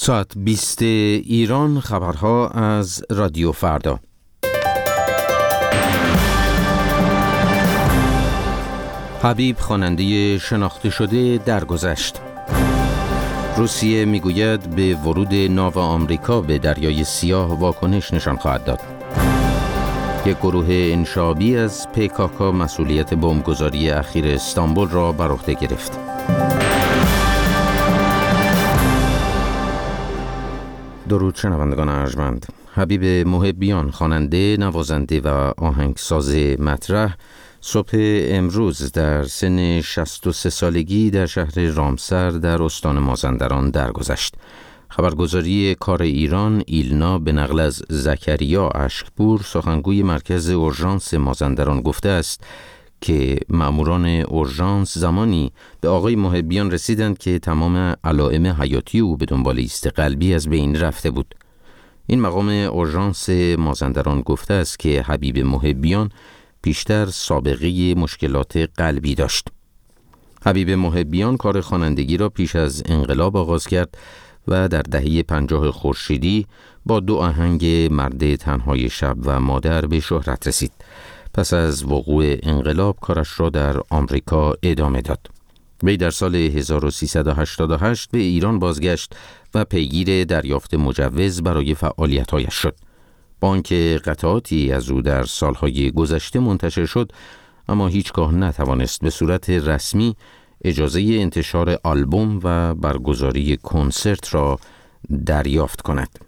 ساعت 20 ایران، خبرها از رادیو فردا. حبیب خواننده شناخته شده درگذشت. روسیه میگوید به ورود ناو آمریکا به دریای سیاه واکنش نشان خواهد داد. یک گروه انشابی از PKK مسئولیت بمبگذاری اخیر استانبول را بر عهده گرفت. درود شنوندگان ارجمند. حبیب محبیان، خواننده، نوازنده و آهنگساز مطرح، صبح امروز در سن 63 سالگی در شهر رامسر در استان مازندران درگذشت. خبرگزاری کار ایران ایلنا به نقل از زکریا اشکپور، سخنگوی مرکز اورژانس مازندران، گفته است که ماموران اورژانس زمانی به آقای محبیان رسیدند که تمام علائم حیاتی او به دنبال ایست قلبی از بین رفته بود. این مقام اورژانس مازندران گفته است که حبیب محبیان پیشتر سابقه مشکلات قلبی داشت. حبیب محبیان کار خوانندگی را پیش از انقلاب آغاز کرد و در دهه 50 خورشیدی با 2 آهنگ مرد تنهای شب و مادر به شهرت رسید. پس از وقوع انقلاب کارش را در آمریکا ادامه داد. وی در سال 1388 به ایران بازگشت و پیگیر دریافت مجوز برای فعالیت‌هایش شد. با آنکه قطعاتی از او در سالهای گذشته منتشر شد، اما هیچگاه نتوانست به صورت رسمی اجازه انتشار آلبوم و برگزاری کنسرت را دریافت کند.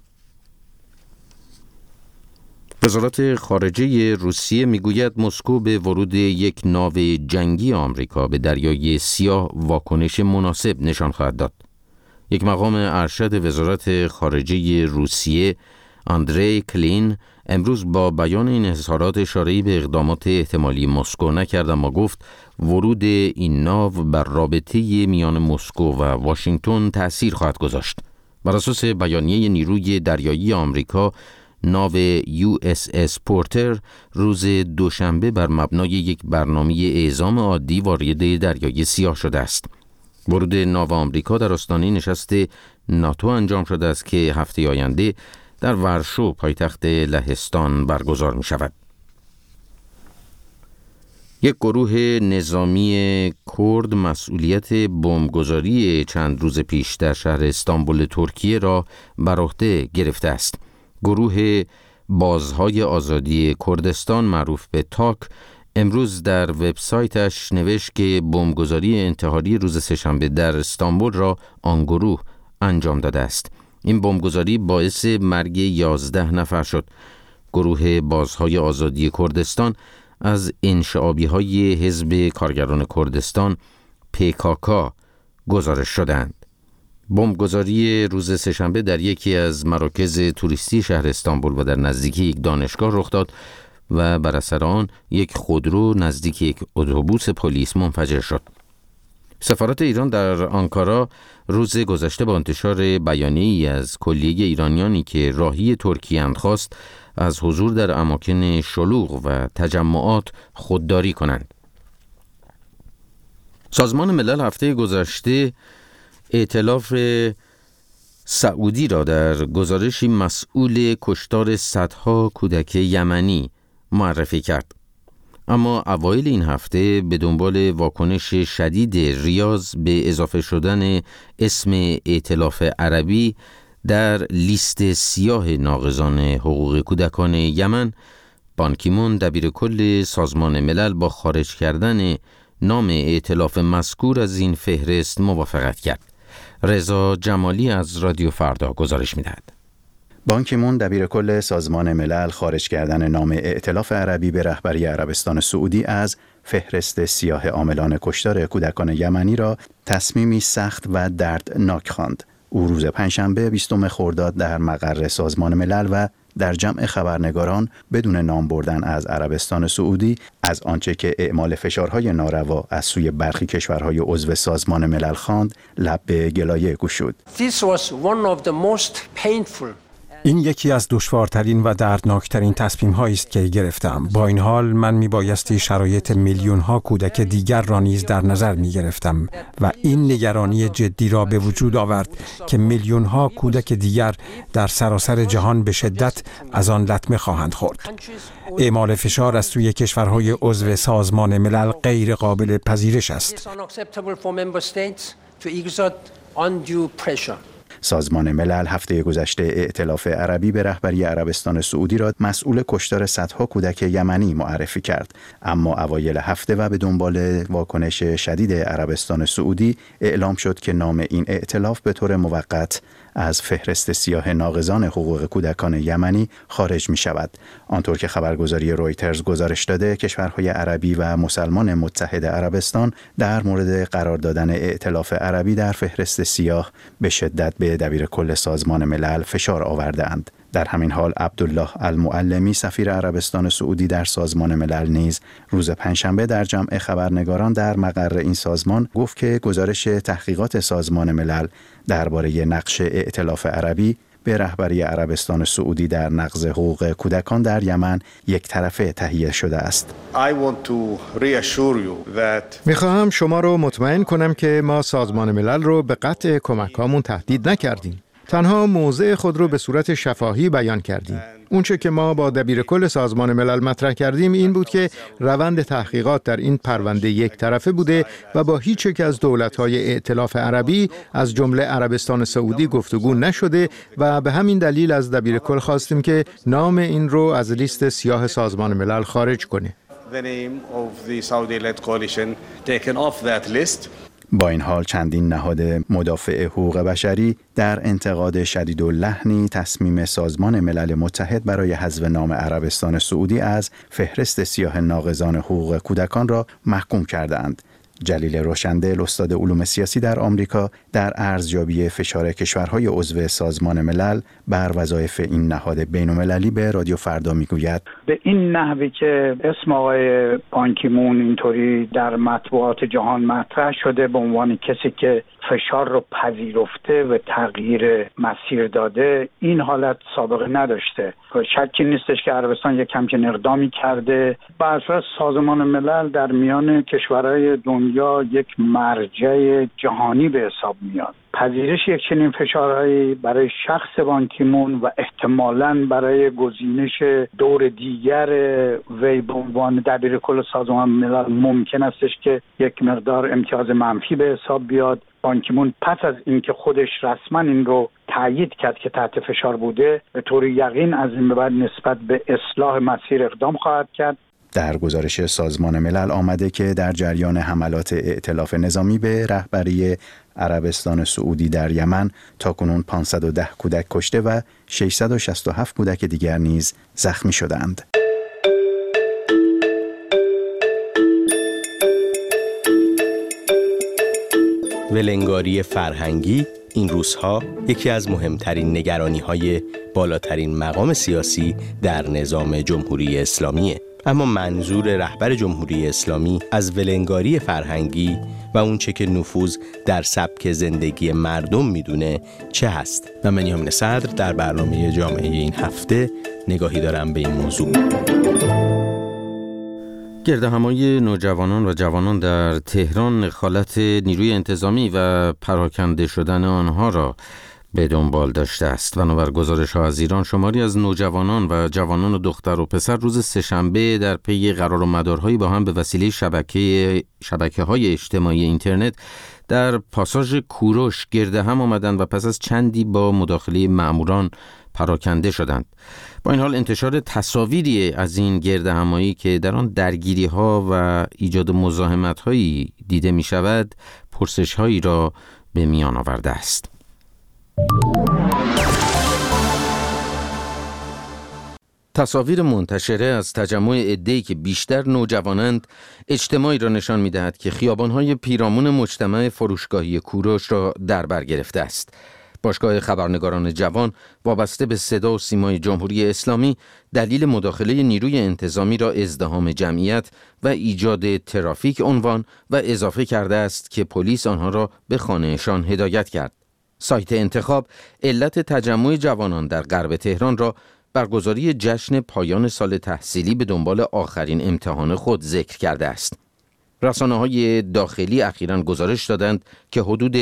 وزارت خارجه روسیه میگوید مسکو به ورود یک ناو جنگی آمریکا به دریای سیاه واکنش مناسب نشان خواهد داد. یک مقام ارشد وزارت خارجه روسیه، آندری کلین، امروز با بیان این اظهارات اشاره‌ای به اقدامات احتمالی مسکو نکرد، اما گفت ورود این ناو بر رابطه میان مسکو و واشنگتن تأثیر خواهد گذاشت. بر اساس بیانیه نیروی دریایی آمریکا، ناو USS پورتر روز دوشنبه بر مبنای یک برنامه اعزام عادی وارد دریای سیاه شده است. ورود ناو آمریکا در آستانه نشست ناتو انجام شده است که هفته آینده در ورشو، پایتخت لهستان، برگزار می شود. یک گروه نظامی کرد مسئولیت بمبگذاری چند روز پیش در شهر استانبول ترکیه را بر عهده گرفته است. گروه بازهای آزادی کردستان معروف به تاک امروز در وبسایتش نوشت که بمبگذاری انتحاری روز سه‌شنبه در استانبول را آن گروه انجام داده است. این بمبگذاری باعث مرگ 11 نفر شد. گروه بازهای آزادی کردستان از انشعابی‌های حزب کارگران کردستان PKK گزارش شدند. بمبگذاری روز سه‌شنبه در یکی از مراکز توریستی شهر استانبول و در نزدیکی یک دانشگاه رخ داد و بر اثر آن یک خودرو نزدیک یک اتوبوس پلیس منفجر شد. سفارت ایران در آنکارا روز گذشته با انتشار بیانیه‌ای از کلیه ایرانیانی که راهی ترکیه اند خواست از حضور در اماکن شلوغ و تجمعات خودداری کنند. سازمان ملل هفته گذشته ائتلاف سعودی را در گزارشی مسئول کشتار صدها کودک یمنی معرفی کرد. اما اوایل این هفته به دنبال واکنش شدید ریاض به اضافه شدن اسم ائتلاف عربی در لیست سیاه ناقضان حقوق کودکان یمن، بان کی مون دبیرکل سازمان ملل با خارج کردن نام ائتلاف مذکور از این فهرست موافقت کرد. رضا جمالی از رادیو فردا گزارش می‌دهد. بان کی مون دبیرکل سازمان ملل خارج کردن نام ائتلاف عربی به رهبری عربستان سعودی از فهرست سیاه عاملان کشتار کودکان یمنی را تصمیمی سخت و دردناک خواند. او روز پنجشنبه 20 خرداد در مقر سازمان ملل و در جمع خبرنگاران بدون نام بردن از عربستان سعودی از آنچه که اعمال فشارهای ناروا از سوی برخی کشورهای عضو سازمان ملل خواند لب به گلایه گشود. این یکی از دشوارترین و دردناکترین تصمیم‌هایی است که گرفتم. با این حال من میبایستی شرایط میلیون‌ها کودک دیگر را نیز در نظر می‌گرفتم و این نگرانی جدی را به وجود آورد که میلیون‌ها کودک دیگر در سراسر جهان به شدت از آن لطمه خواهند خورد. اعمال فشار از سوی کشورهای عضو سازمان ملل غیر قابل پذیرش است. سازمان ملل هفته گذشته ائتلاف عربی به رهبری عربستان سعودی را مسئول کشتار صدها کودک یمنی معرفی کرد، اما اوایل هفته و به دنبال واکنش شدید عربستان سعودی اعلام شد که نام این ائتلاف به طور موقت از فهرست سیاه ناقضان حقوق کودکان یمنی خارج می شود. آنطور که خبرگزاری رویترز گزارش داده، کشورهای عربی و مسلمان متحد عربستان در مورد قرار دادن ائتلاف عربی در فهرست سیاه به شدت به دبیرکل سازمان ملل فشار آورده‌اند. در همین حال عبدالله المعلمی سفیر عربستان سعودی در سازمان ملل نیز روز پنجشنبه در جمع خبرنگاران در مقر این سازمان گفت که گزارش تحقیقات سازمان ملل درباره نقش ائتلاف عربی به رهبری عربستان سعودی در نقض حقوق کودکان در یمن یک طرفه تهیه شده است. میخواهم شما رو مطمئن کنم که ما سازمان ملل رو به قطع کمکامون تهدید نکردیم. تنها موضع خود رو به صورت شفاهی بیان کردیم. اونچه که ما با دبیرکل سازمان ملل مطرح کردیم این بود که روند تحقیقات در این پرونده یک طرفه بوده و با هیچ یک از دولت‌های ائتلاف عربی از جمله عربستان سعودی گفتگو نشده و به همین دلیل از دبیرکل خواستیم که نام این رو از لیست سیاه سازمان ملل خارج کنه. با این حال چندین نهاد مدافع حقوق بشری در انتقاد شدیداللحنی تصمیم سازمان ملل متحد برای حذف نام عربستان سعودی از فهرست سیاه ناقضان حقوق کودکان را محکوم کرده‌اند. جلیل روشندل، استاد علوم سیاسی در آمریکا، در ارزیابی فشار کشورهای عضو سازمان ملل بر وظایف این نهاد بین‌المللی به رادیو فردا میگوید: به این نحوی که اسم آقای بان کی مون اینطوری در مطبوعات جهان مطرح شده به عنوان کسی که فشار رو پذیرفته و تغییر مسیر داده، این حالت سابقه نداشته. شکی نیستش که عربستان یک همچین اقدامی کرده. به اساس سازمان ملل در میان کشورهای دنیا یک مرجع جهانی به حساب میاد. پذیرش یک چنین فشارهایی برای شخص بان کی مون و احتمالاً برای گزینش دور دیگر وی به عنوان دبیرکل سازمان ملل ممکن استش که یک مقدار امتیاز منفی به حساب بیاد. بان کی مون پس از اینکه خودش رسما این رو تایید کرد که تحت فشار بوده، به طور یقین از این به بعد نسبت به اصلاح مسیر اقدام خواهد کرد. در گزارش سازمان ملل آمده که در جریان حملات ائتلاف نظامی به رهبری عربستان سعودی در یمن تاکنون 510 کودک کشته و 667 کودک دیگر نیز زخمی شدند. ولنگاری فرهنگی این روزها یکی از مهمترین نگرانی‌های بالاترین مقام سیاسی در نظام جمهوری اسلامیه. اما منظور رهبر جمهوری اسلامی از ولنگاری فرهنگی و اون چه که نفوذ در سبک زندگی مردم میدونه چه هست؟ و من یامین صدر در برنامه جامعه این هفته نگاهی دارم به این موضوع. گردهمایی نوجوانان و جوانان در تهران خالت نیروی انتظامی و پراکنده شدن آنها را به دنبال داشته است. بنابر گزارش‌ها از ایران، شماری از نوجوانان و جوانان و دختر و پسر روز سه‌شنبه در پی قرار و مدارهایی با هم به وسیله شبکه‌های اجتماعی اینترنت در پاساژ کوروش گرده هم آمدند و پس از چندی با مداخله مأموران پراکنده شدند. با این حال انتشار تصاویری از این گردهمایی که در آن درگیری‌ها و ایجاد مزاحمت‌هایی دیده می‌شود، پرسش‌هایی را به میان آورده است. تصاویر منتشره از تجمع عده‌ای که بیشتر نوجوانند اجتماعی را نشان می‌دهد که خیابان‌های پیرامون مجتمع فروشگاهی کوروش را در بر گرفته است. باشگاه خبرنگاران جوان وابسته به صدا و سیمای جمهوری اسلامی دلیل مداخله نیروی انتظامی را ازدحام جمعیت و ایجاد ترافیک عنوان و اضافه کرده است که پلیس آنها را به خانه‌شان هدایت کرد. سایت انتخاب علت تجمع جوانان در غرب تهران را برگزاری جشن پایان سال تحصیلی به دنبال آخرین امتحان خود ذکر کرده است. رسانه‌های داخلی اخیراً گزارش دادند که حدود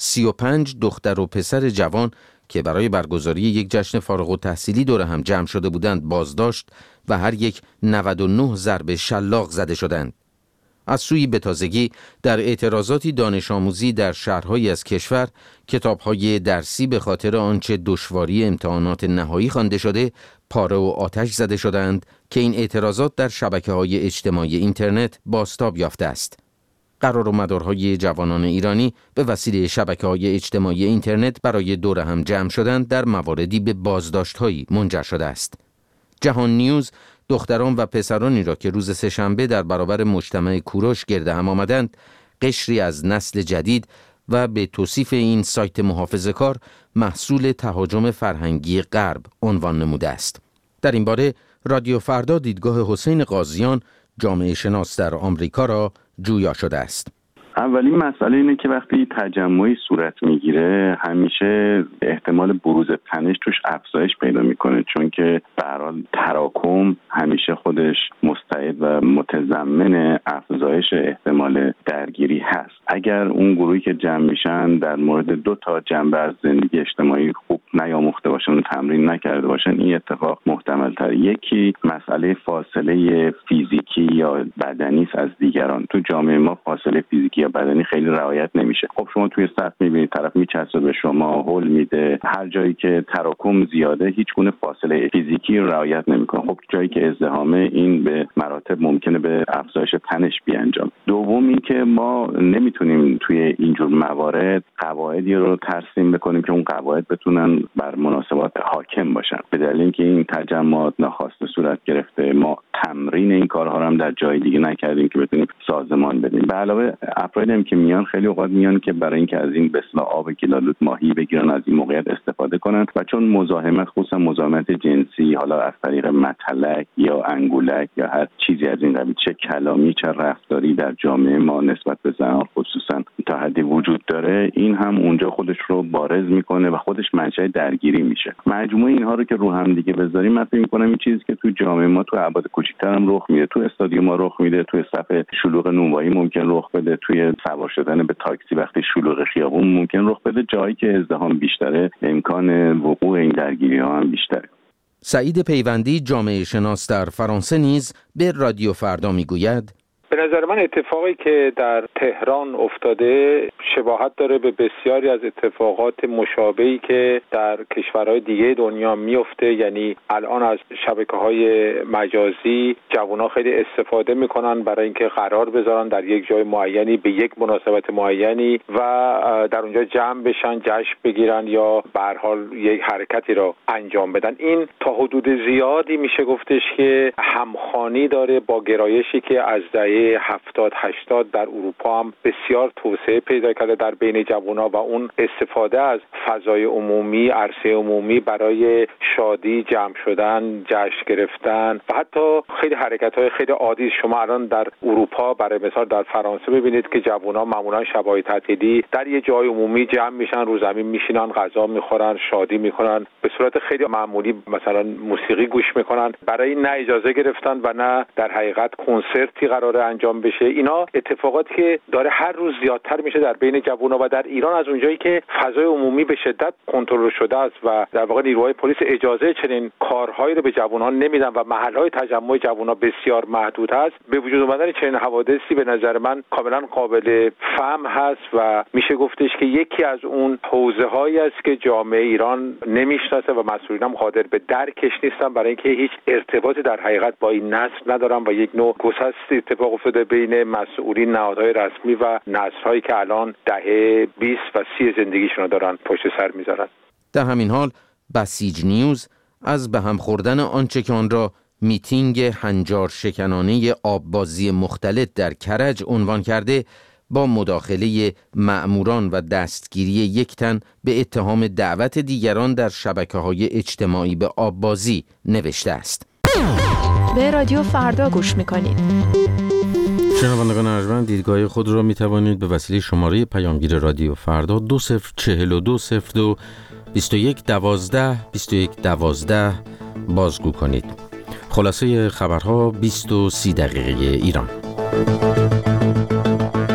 35 دختر و پسر جوان که برای برگزاری یک جشن فارغ التحصیلی دور هم جمع شده بودند بازداشت و هر یک 99 ضربه شلاق زده شدند. از سوی به تازگی در اعتراضاتی دانش آموزی در شهرهایی از کشور کتاب‌های درسی به خاطر آنچه دشواری امتحانات نهایی خوانده شده پاره و آتش زده شدند که این اعتراضات در شبکه‌های اجتماعی اینترنت بازتاب یافته است. قرار و مدارهای جوانان ایرانی به وسیله شبکه‌های اجتماعی اینترنت برای دور هم جمع شدن در مواردی به بازداشت‌هایی منجر شده است. جهان نیوز دختران و پسرانی را که روز سه‌شنبه در برابر مجتمع کوروش گرد هم آمدند قشری از نسل جدید و به توصیف این سایت محافظه‌کار محصول تهاجم فرهنگی غرب عنوان نموده است. در این باره رادیو فردا دیدگاه حسین قاضیان جامعه شناس در آمریکا را جویا شده است. اولین مسئله اینه که وقتی تجمعی صورت میگیره همیشه احتمال بروز تنش توش افزایش پیدا میکنه، چون که به هر حال تراکم همیشه خودش مستعد و متضمن افزایش احتمال درگیری هست. اگر اون گروهی که جمع میشن در مورد 2 جنبه از زندگی اجتماعی خوب نیاموخته باشن و تمرین نکرده باشن این اتفاق محتمل تر. یکی مسئله فاصله فیزیکی یا بدنی از دیگران. تو جامعه ما فاصله فیزیکی یا بدنی خیلی رعایت نمیشه. خب شما توی صف میبینید طرف میچسبه به شما، هول میده. هر جایی که تراکم زیاده هیچ گونه فاصله فیزیکی رعایت نمیکنه. خب جایی که ازدحامه این به مراتب ممکنه به افزایش تنش بیانجام. دوم این که ما نمیتونیم توی اینجور موارد قواعدی رو ترسیم بکنیم که اون قواعد بتونن بر مناسبات حاکم باشن. به دلیل اینکه این تجمعات ناخواسته صورت گرفته، ما تمرین این کارها رو هم در جای دیگه نکردیم که بتونیم سازمان بدیم. به علاوه افرادی هم که میان خیلی اوقات میان که برای اینکه از این به اصطلاح آب گلالود ماهی بگیرن از این موقعیت استفاده کنن و چون مزاحمت خصوصا مزاحمت جنسی حالا از طریق متلک یا انگولک یا هر چیزی از این قبیل چه کلامی چه رفتاری در جامعه ما نسبت به زنان خصوصا تا حدی وجود داره، این هم اونجا خودش رو بارز میکنه و خودش منشأ درگیری میشه. مجموعه اینها رو که رو هم دیگه بذاریم من فکر میکنم این چیزی که تو جامعه ما تو ابعاد کوچیک‌تر هم رخ میده، تو استادیوم‌ها رخ میده، تو صف شلوغ نونوایی ممکن رخ بده، توی سوار شدن به تاکسی وقتی شلوغ خیابون ممکن رخ بده. جایی که ازدحام بیشتره امکان وقوع این درگیری‌ها هم بیشتره. سعید پیوندی جامعه شناس در فرانسه نیز به رادیو فردا میگوید به نظر من اتفاقی که در تهران افتاده شباهت داره به بسیاری از اتفاقات مشابهی که در کشورهای دیگه دنیا میفته. یعنی الان از شبکه‌های مجازی جوان‌ها خیلی استفاده میکنن برای اینکه قرار بذارن در یک جای معینی به یک مناسبت معینی و در اونجا جمع بشن، جشن بگیرن یا به هر حال یک حرکتی را انجام بدن. این تا حدود زیادی میشه گفتش که همخوانی داره با گرایشی که از دهه 70-80 در اروپا هم بسیار توسعه پیدا کرده در بین جوان‌ها و اون استفاده از فضای عمومی، عرصه عمومی برای شادی، جمع شدن، جشن گرفتن و حتی خیلی حرکت‌های خیلی عادی. شما الان در اروپا برای مثال در فرانسه ببینید که جوان‌ها معمولاً شب‌های تعطیلی در یه جای عمومی جمع میشن، رو زمین میشینن، غذا میخورن، شادی میکنن، به صورت خیلی معمولی مثلا موسیقی گوش میکنن. برای نه اجازه گرفتن و نه در حقیقت کنسرتی قراره انجام بشه. اینا اتفاقاتی که داره هر روز زیادتر میشه در بین جوونا و در ایران از اونجایی که فضای عمومی به شدت کنترل شده است و در واقع نیروهای پلیس اجازه چنین کارهایی رو به جوان‌ها نمیدن و محل‌های تجمع جوان‌ها بسیار محدود هست، به وجود اومدن چنین حوادثی به نظر من کاملا قابل فهم هست و میشه گفتش که یکی از اون حوزه‌هایی است که جامعه ایران نمیشناسه و مسئولین هم قادر به درکش نیستن، برای اینکه هیچ ارتباطی در حقیقت با این نسل ندارن و یک نوع گسست اتفاق افتاده بین مسئولین، نهادهای رسمی و نسل‌هایی که الان دهه 20 و 30 زندگیشون رو دارن پشت سر میذارن. در همین حال بسیج نیوز از به هم خوردن آنچه که آن را میتینگ هنجار شکنانه آببازی مختلط در کرج عنوان کرده، با مداخله مأموران و دستگیری یک تن به اتهام دعوت دیگران در شبکه‌های اجتماعی به آببازی نوشته است. به رادیو فردا گوش میکنید. شنوندگان ارجمند، دیدگاه خود را می توانید به وسیله شماره پیامگیر رادیو فردا 204202 2112 بازگو کنید. خلاصه خبرها 20 و 30 دقیقه ایران.